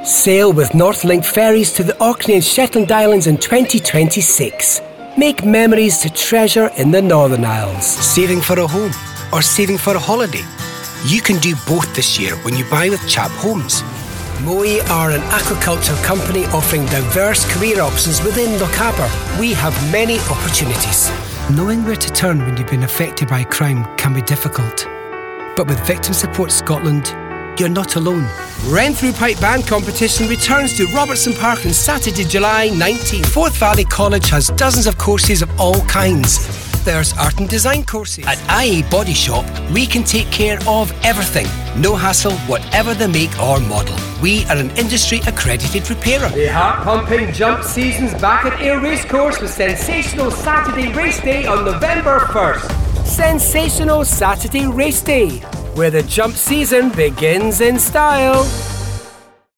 Sail with Northlink ferries to the Orkney and Shetland Islands in 2026. Make memories to treasure in the Northern Isles. Saving for a home or saving for a holiday? You can do both this year when you buy with Chap Homes. Mowi are an aquaculture company offering diverse career options within Lochaber. We have many opportunities. Knowing where to turn when you've been affected by crime can be difficult. But with Victim Support Scotland, you're not alone. Renthrough Pipe Band competition returns to Robertson Park on Saturday, July 19th. Forth Valley College has dozens of courses of all kinds. There's art and design courses. At IE Body Shop, we can take care of everything. No hassle, whatever the make or model. We are an industry accredited repairer. The heart-pumping jump season's back at Ayr Racecourse with sensational Saturday race day on November 1st. Sensational Saturday Race Day, where the jump season begins in style.